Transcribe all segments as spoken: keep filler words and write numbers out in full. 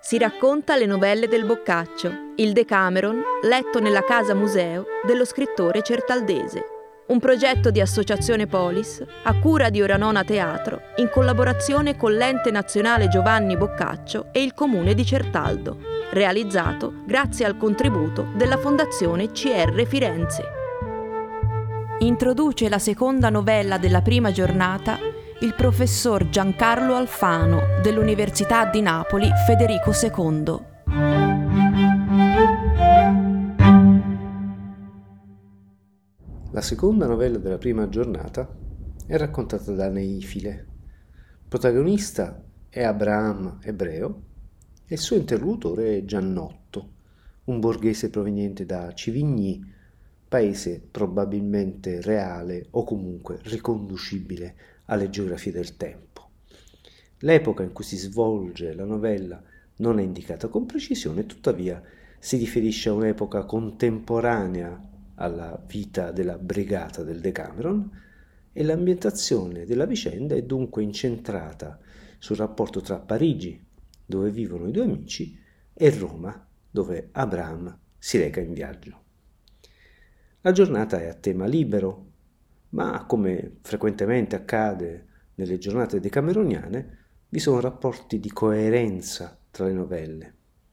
Si racconta le novelle del Boccaccio, il Decameron, letto nella casa museo dello scrittore certaldese. Un progetto di Associazione Polis, a cura di Oranona Teatro, in collaborazione con l'Ente Nazionale Giovanni Boccaccio e il Comune di Certaldo, realizzato grazie al contributo della Fondazione C R Firenze. Introduce la seconda novella della prima giornata il professor Giancarlo Alfano dell'Università di Napoli Federico secondo. La seconda novella della prima giornata è raccontata da Neifile. Protagonista è Abraham ebreo e il suo interlocutore è Giannotto, un borghese proveniente da Civigny, paese probabilmente reale o comunque riconducibile alle geografie del tempo. L'epoca in cui si svolge la novella non è indicata con precisione, tuttavia si riferisce a un'epoca contemporanea alla vita della brigata del Decameron e l'ambientazione della vicenda è dunque incentrata sul rapporto tra Parigi, dove vivono i due amici, e Roma, dove Abraham si reca in viaggio. La giornata è a tema libero, ma come frequentemente accade nelle giornate decameroniane, vi sono rapporti di coerenza tra le novelle.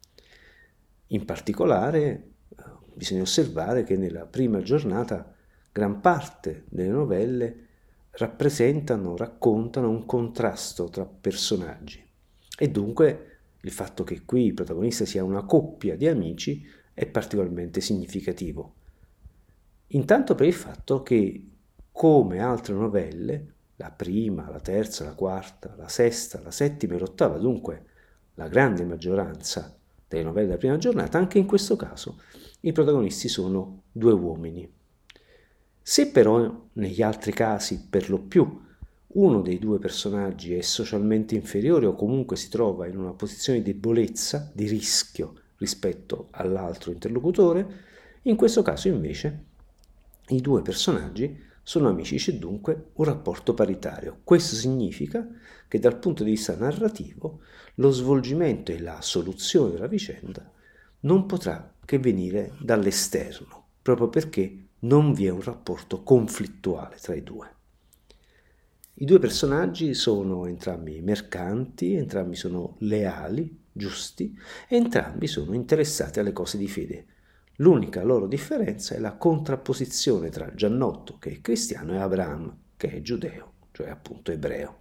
In particolare, bisogna osservare che nella prima giornata gran parte delle novelle rappresentano, raccontano un contrasto tra personaggi e dunque il fatto che qui il protagonista sia una coppia di amici è particolarmente significativo. Intanto per il fatto che, come altre novelle, la prima, la terza, la quarta, la sesta, la settima e l'ottava, dunque la grande maggioranza delle novelle della prima giornata, anche in questo caso i protagonisti sono due uomini. Se però negli altri casi per lo più uno dei due personaggi è socialmente inferiore o comunque si trova in una posizione di debolezza, di rischio rispetto all'altro interlocutore, in questo caso invece i due personaggi sono amici, c'è dunque un rapporto paritario. Questo significa che dal punto di vista narrativo lo svolgimento e la soluzione della vicenda non potrà che venire dall'esterno, proprio perché non vi è un rapporto conflittuale tra i due. I due personaggi sono entrambi mercanti, entrambi sono leali, giusti, e entrambi sono interessati alle cose di fede. L'unica loro differenza è la contrapposizione tra Giannotto, che è cristiano, e Abraham, che è giudeo, cioè appunto ebreo.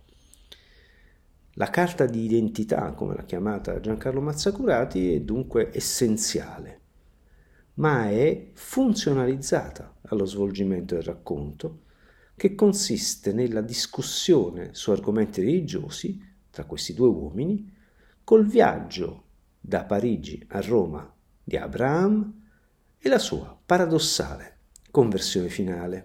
La carta di identità, come l'ha chiamata Giancarlo Mazzacurati, è dunque essenziale, ma è funzionalizzata allo svolgimento del racconto, che consiste nella discussione su argomenti religiosi tra questi due uomini, col viaggio da Parigi a Roma di Abraham e la sua paradossale conversione finale.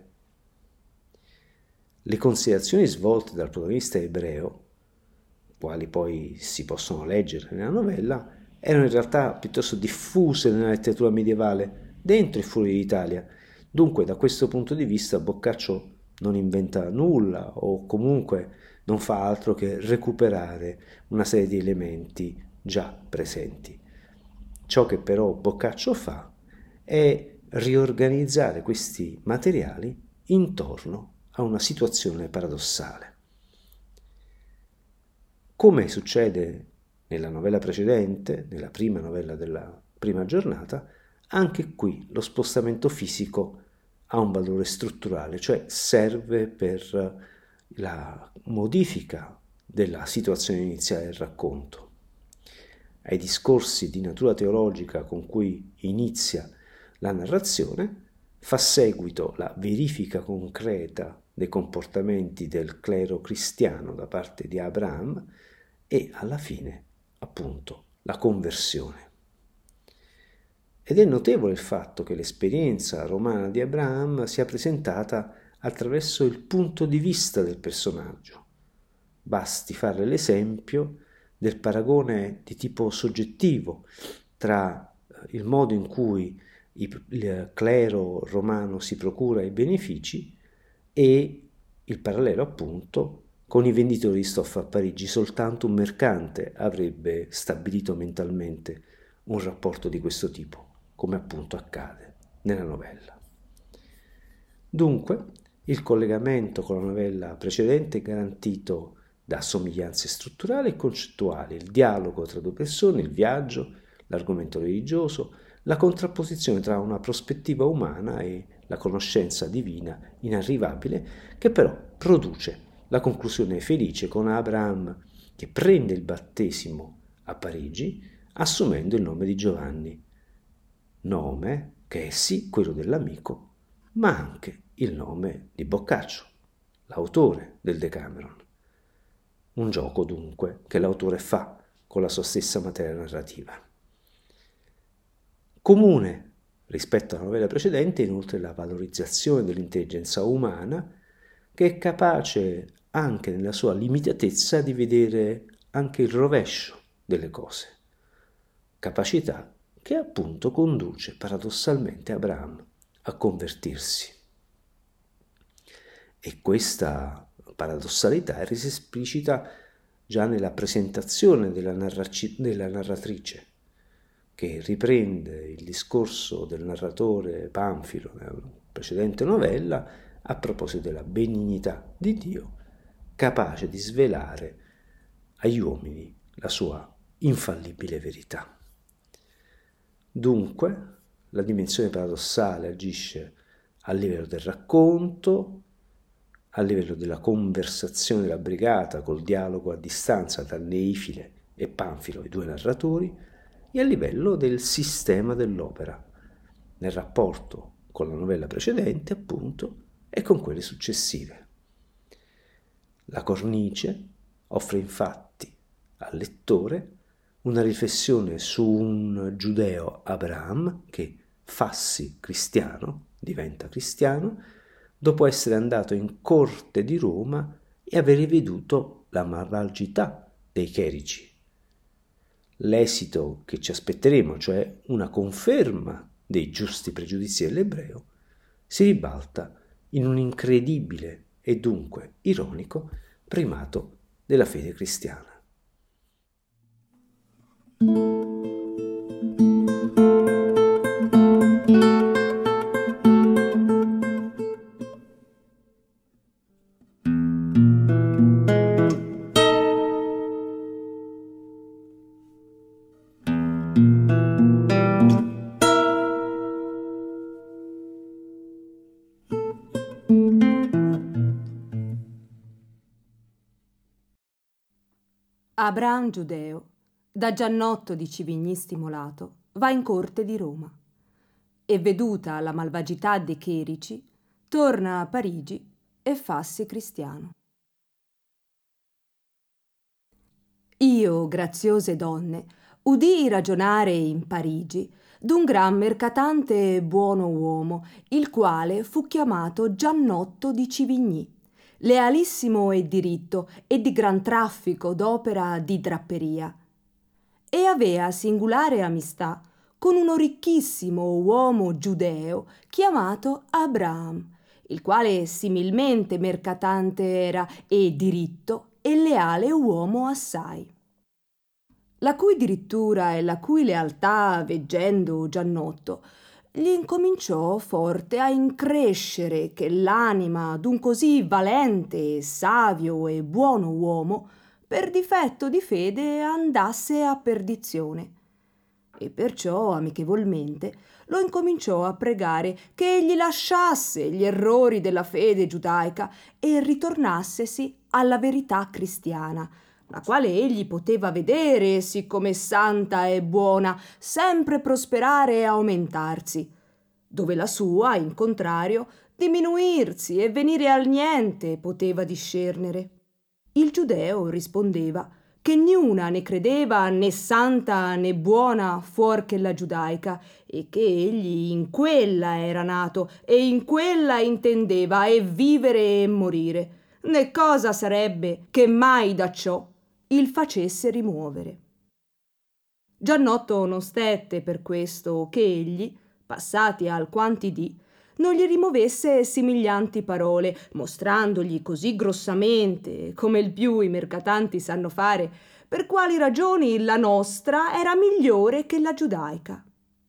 Le considerazioni svolte dal protagonista ebreo, quali poi si possono leggere nella novella, erano in realtà piuttosto diffuse nella letteratura medievale, dentro e fuori d'Italia. Dunque, da questo punto di vista, Boccaccio non inventa nulla o comunque non fa altro che recuperare una serie di elementi già presenti. Ciò che però Boccaccio fa è riorganizzare questi materiali intorno a una situazione paradossale. Come succede nella novella precedente, nella prima novella della prima giornata, anche qui lo spostamento fisico ha un valore strutturale, cioè serve per la modifica della situazione iniziale del racconto. Ai discorsi di natura teologica con cui inizia la narrazione fa seguito la verifica concreta dei comportamenti del clero cristiano da parte di Abraham e alla fine, appunto, la conversione. Ed è notevole il fatto che l'esperienza romana di Abraham sia presentata attraverso il punto di vista del personaggio. Basti fare l'esempio del paragone di tipo soggettivo tra il modo in cui il clero romano si procura i benefici e il parallelo appunto Con i venditori di stoffa a Parigi soltanto un mercante avrebbe stabilito mentalmente un rapporto di questo tipo, come appunto accade nella novella. Dunque, il collegamento con la novella precedente è garantito da somiglianze strutturali e concettuali, il dialogo tra due persone, il viaggio, l'argomento religioso, la contrapposizione tra una prospettiva umana e la conoscenza divina inarrivabile, che però produce la conclusione felice con Abraham che prende il battesimo a Parigi assumendo il nome di Giovanni, nome che è sì quello dell'amico, ma anche il nome di Boccaccio, l'autore del Decameron. Un gioco dunque che l'autore fa con la sua stessa materia narrativa. Comune rispetto alla novella precedente inoltre la valorizzazione dell'intelligenza umana, che è capace anche nella sua limitatezza di vedere anche il rovescio delle cose, capacità che appunto conduce paradossalmente Abraham a convertirsi. E questa paradossalità è resa esplicita già nella presentazione della, narraci- della narratrice, che riprende il discorso del narratore Panfilo nella precedente novella a proposito della benignità di Dio, capace di svelare agli uomini la sua infallibile verità. Dunque, la dimensione paradossale agisce a livello del racconto, a livello della conversazione della brigata col dialogo a distanza tra Neifile e Panfilo, i due narratori, e a livello del sistema dell'opera, nel rapporto con la novella precedente, appunto, e con quelle successive. La cornice offre infatti al lettore una riflessione su un giudeo Abraham che, fassi cristiano, diventa cristiano, dopo essere andato in corte di Roma e avere veduto la malvagità dei chierici. L'esito che ci aspetteremo, cioè una conferma dei giusti pregiudizi dell'ebreo, si ribalta in un incredibile e dunque ironico primato della fede cristiana. Abraham giudeo, da Giannotto di Civigny stimolato, va in corte di Roma e, veduta la malvagità dei chierici, torna a Parigi e fassi cristiano. Io, graziose donne, udii ragionare in Parigi d'un gran mercatante e buono uomo, il quale fu chiamato Giannotto di Civigny, lealissimo e diritto e di gran traffico d'opera di drapperia, e avea singolare amistà con uno ricchissimo uomo giudeo chiamato Abraham, il quale similmente mercatante era e diritto e leale uomo assai. La cui dirittura e la cui lealtà veggendo Giannotto gli incominciò forte a increscere che l'anima d'un così valente, savio e buono uomo per difetto di fede andasse a perdizione, e perciò amichevolmente lo incominciò a pregare che egli lasciasse gli errori della fede giudaica e ritornassesi alla verità cristiana, la quale egli poteva vedere, siccome santa e buona, sempre prosperare e aumentarsi, dove la sua, in contrario, diminuirsi e venire al niente poteva discernere. Il giudeo rispondeva che niuna ne credeva né santa né buona fuor che la giudaica, e che egli in quella era nato e in quella intendeva e vivere e morire, né cosa sarebbe che mai da ciò il facesse rimuovere. Giannotto non stette per questo che egli, passati alquanti dì, non gli rimovesse simiglianti parole, mostrandogli così grossamente, come il più i mercatanti sanno fare, per quali ragioni la nostra era migliore che la giudaica.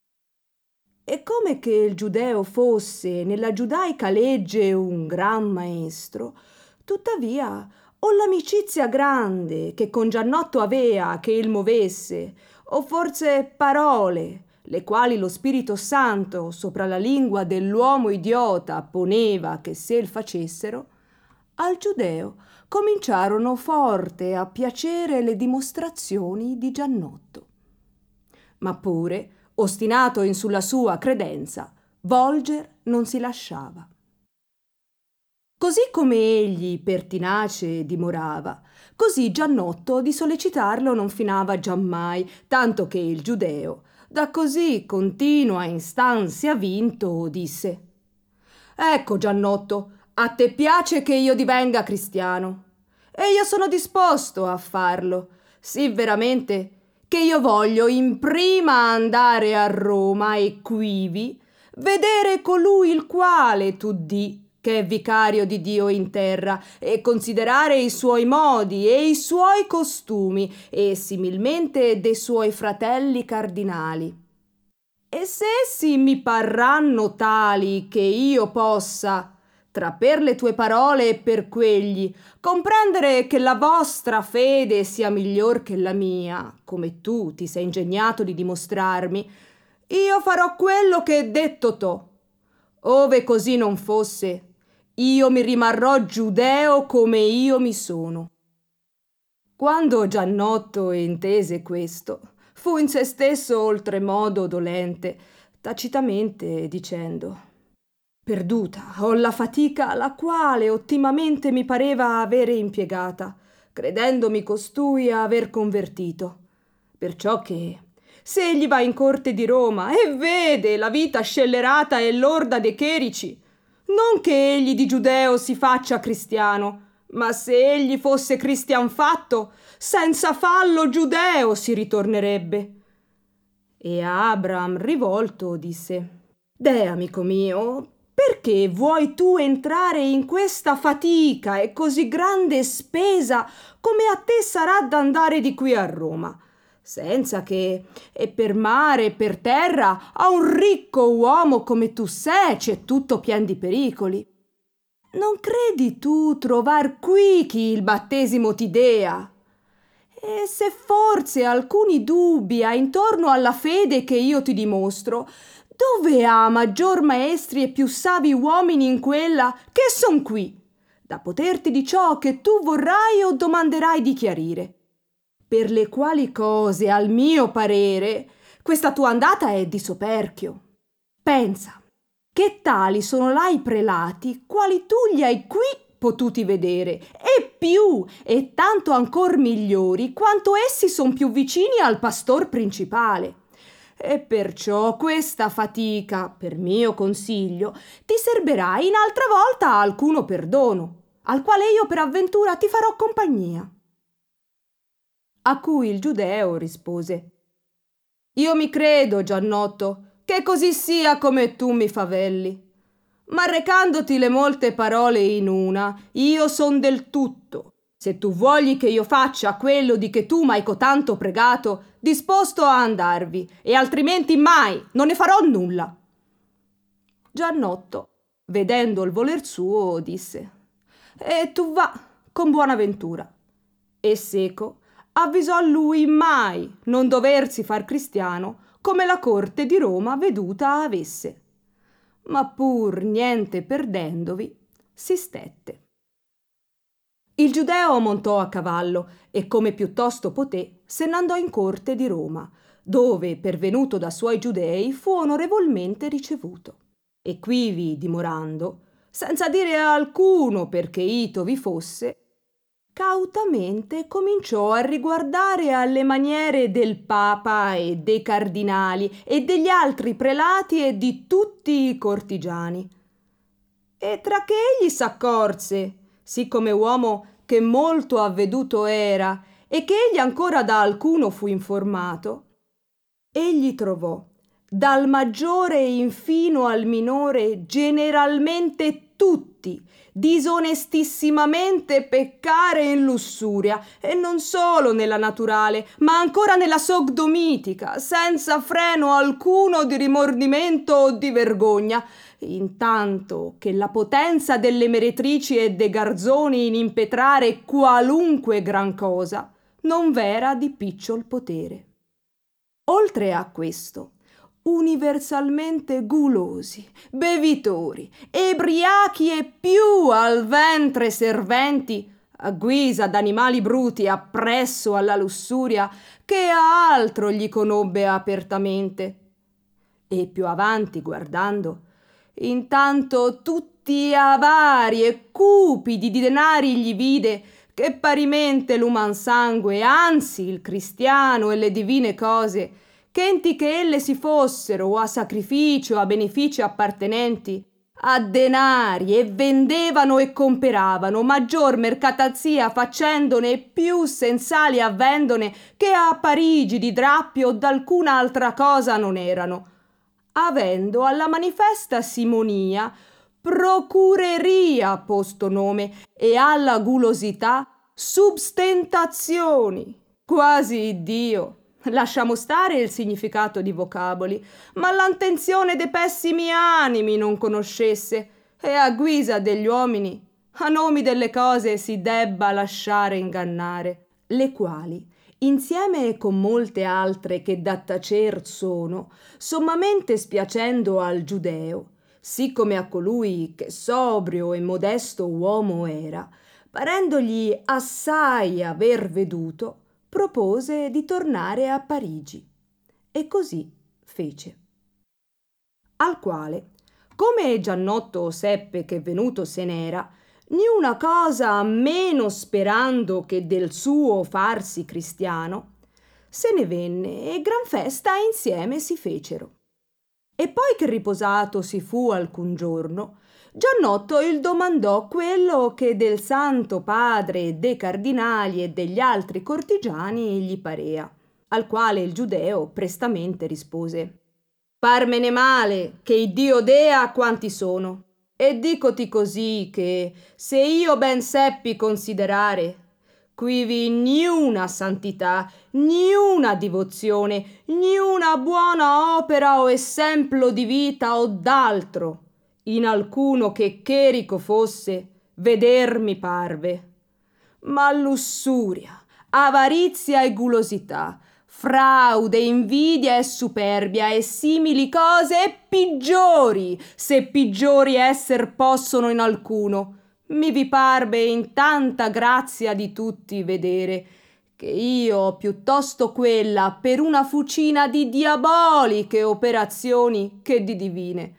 E come che il giudeo fosse nella giudaica legge un gran maestro, tuttavia o l'amicizia grande che con Giannotto avea che il movesse, o forse parole, le quali lo Spirito Santo sopra la lingua dell'uomo idiota poneva che se il facessero, al giudeo cominciarono forte a piacere le dimostrazioni di Giannotto. Ma pure, ostinato in sulla sua credenza, volger non si lasciava. Così come egli pertinace dimorava, così Giannotto di sollecitarlo non finava giammai, tanto che il giudeo, da così continua instanzia vinto, disse: «Ecco, Giannotto, a te piace che io divenga cristiano, e io sono disposto a farlo, sì veramente che io voglio in prima andare a Roma e quivi vedere colui il quale tu di che è vicario di Dio in terra, e considerare i suoi modi e i suoi costumi, e similmente de suoi fratelli cardinali. E se essi mi parranno tali che io possa, tra per le tue parole e per quegli, comprendere che la vostra fede sia miglior che la mia, come tu ti sei ingegnato di dimostrarmi, io farò quello che detto t'ho. Ove così non fosse, io mi rimarrò giudeo come io mi sono». Quando Giannotto intese questo, fu in se stesso oltremodo dolente, tacitamente dicendo: «Perduta ho la fatica la quale ottimamente mi pareva avere impiegata, credendomi costui a aver convertito. Perciò che, se egli va in corte di Roma e vede la vita scellerata e lorda dei chierici, non che egli di giudeo si faccia cristiano, ma se egli fosse cristian fatto, senza fallo giudeo si ritornerebbe». E a Abram rivolto disse: «Deh, amico mio, perché vuoi tu entrare in questa fatica e così grande spesa come a te sarà d'andare di qui a Roma, senza che, e per mare e per terra, a un ricco uomo come tu sei c'è tutto pien di pericoli? Non credi tu trovar qui chi il battesimo ti dea? E se forse alcuni dubbi hai intorno alla fede che io ti dimostro, dove ha maggior maestri e più savi uomini in quella che son qui, da poterti di ciò che tu vorrai o domanderai di chiarire? Per le quali cose, al mio parere, questa tua andata è di soperchio. Pensa che tali sono là i prelati, quali tu li hai qui potuti vedere, e più, e tanto ancor migliori, quanto essi son più vicini al pastor principale. E perciò questa fatica, per mio consiglio, ti serberà in altra volta alcuno perdono, al quale io per avventura ti farò compagnia». A cui il giudeo rispose: «Io mi credo, Giannotto, che così sia come tu mi favelli, ma recandoti le molte parole in una, io son del tutto, se tu vuogli che io faccia quello di che tu m'hai cotanto pregato, disposto a andarvi, e altrimenti mai non ne farò nulla». Giannotto, vedendo il voler suo, disse: «E tu va con buona ventura». E seco avvisò a lui mai non doversi far cristiano come la corte di Roma veduta avesse. Ma pur niente perdendovi, si stette. Il giudeo montò a cavallo e, come piuttosto poté, se n'andò in corte di Roma, dove, pervenuto da suoi giudei, fu onorevolmente ricevuto. E quivi dimorando, senza dire a alcuno perché ito vi fosse, cautamente cominciò a riguardare alle maniere del Papa e dei cardinali e degli altri prelati e di tutti i cortigiani. E tra che egli s'accorse, sì come uomo che molto avveduto era e che egli ancora da alcuno fu informato, egli trovò dal maggiore infino al minore, generalmente tutti, disonestissimamente peccare in lussuria, e non solo nella naturale, ma ancora nella sogdomitica, senza freno alcuno di rimordimento o di vergogna, intanto che la potenza delle meretrici e de garzoni in impetrare qualunque gran cosa non v'era di picciol potere. Oltre a questo, universalmente gulosi, bevitori, ebriachi e più al ventre serventi, a guisa d'animali bruti appresso alla lussuria, che a altro gli conobbe apertamente. E più avanti guardando, intanto tutti avari e cupidi di denari gli vide, che parimente l'uman sangue, anzi il cristiano e le divine cose, ch'enti che elle si fossero o a sacrificio o a beneficio appartenenti, a denari e vendevano e comperavano, maggior mercatanzia facendone e più sensali avvendone, che a Parigi di drappi o d'alcuna altra cosa non erano, avendo alla manifesta simonia procureria posto nome, e alla gulosità substentazioni. Quasi Dio. Lasciamo stare il significato di vocaboli, ma l'antenzione de pessimi animi non conoscesse, e a guisa degli uomini, a nomi delle cose si debba lasciare ingannare, le quali, insieme con molte altre che da tacer sono, sommamente spiacendo al giudeo, sì come a colui che sobrio e modesto uomo era, parendogli assai aver veduto, propose di tornare a Parigi, e così fece. Al quale, come Giannotto seppe che venuto se n'era, niuna cosa meno sperando che del suo farsi cristiano, se ne venne e gran festa insieme si fecero. E poi che riposato si fu alcun giorno, Giannotto il domandò quello che del Santo Padre, de cardinali e degli altri cortigiani gli parea, al quale il giudeo prestamente rispose: parmene male che Iddio dea quanti sono, e dicoti così che, se io ben seppi considerare, quivi niuna santità, niuna divozione, niuna buona opera o esempio di vita o d'altro, in alcuno che cherico fosse, veder mi parve. Ma lussuria, avarizia e gulosità, fraude, invidia e superbia e simili cose e piggiori, se piggiori esser possono in alcuno, mi vi parve in tanta grazia di tutti vedere, che io ho piuttosto quella per una fucina di diaboliche operazioni che di divine.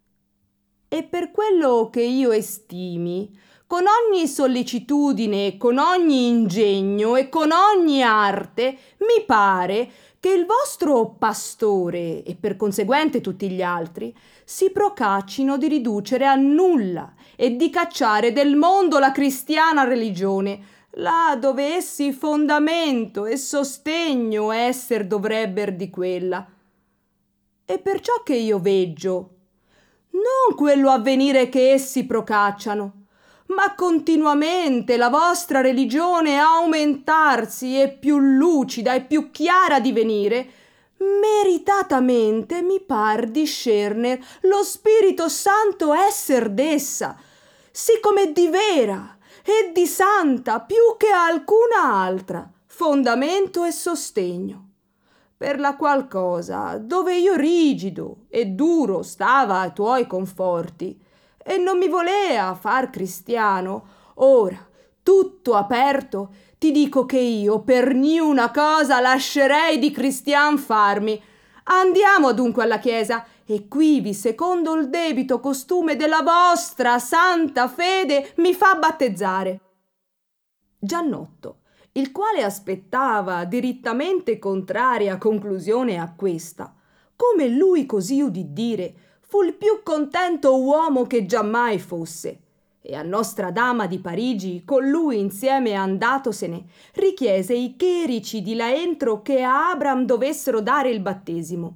E per quello che io estimi, con ogni sollecitudine, con ogni ingegno e con ogni arte, mi pare che il vostro pastore, e per conseguente tutti gli altri, si procaccino di riducere a nulla e di cacciare del mondo la cristiana religione, là dove essi fondamento e sostegno esser dovrebber di quella. E perciò che io veggio, non quello avvenire che essi procacciano, ma continuamente la vostra religione aumentarsi e più lucida e più chiara divenire, meritatamente mi par discerner lo Spirito Santo esser d'essa, sì come di vera e di santa più che alcuna altra, fondamento e sostegno. Per la qual cosa, dove io rigido e duro stava a tuoi conforti, e non mi volea far cristiano, ora, tutto aperto, ti dico che io per niuna cosa lascerei di cristian farmi. Andiamo dunque alla chiesa, e quivi, secondo il debito costume della vostra santa fede, mi fa battezzare. Giannotto, il quale aspettava dirittamente contraria conclusione a questa, come lui così udì dire, fu il più contento uomo che giammai fosse, e a Nostra Dama di Parigi, con lui insieme andatosene, richiese i chierici di là entro che a Abram dovessero dare il battesimo,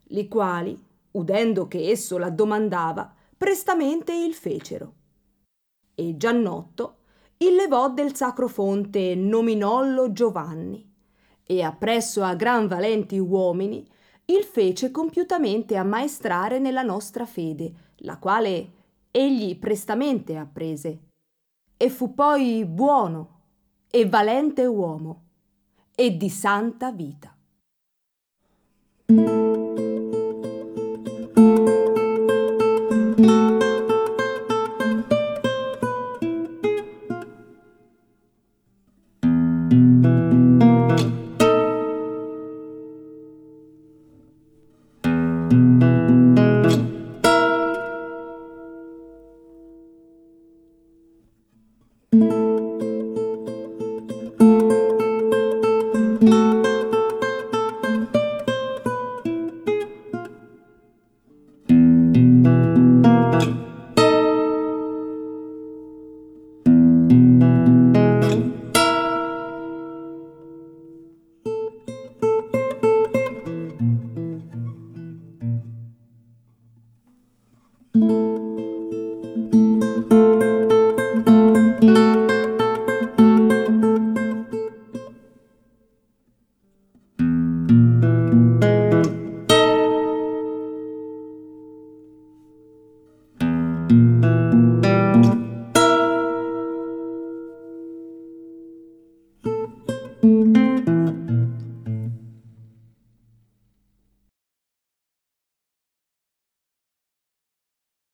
li quali, udendo che esso l'addomandava, prestamente il fecero. E Giannotto il levò del sacro fonte e nominollo Giovanni, e appresso a gran valenti uomini il fece compiutamente ammaestrare nella nostra fede, la quale egli prestamente apprese, e fu poi buono e valente uomo e di santa vita.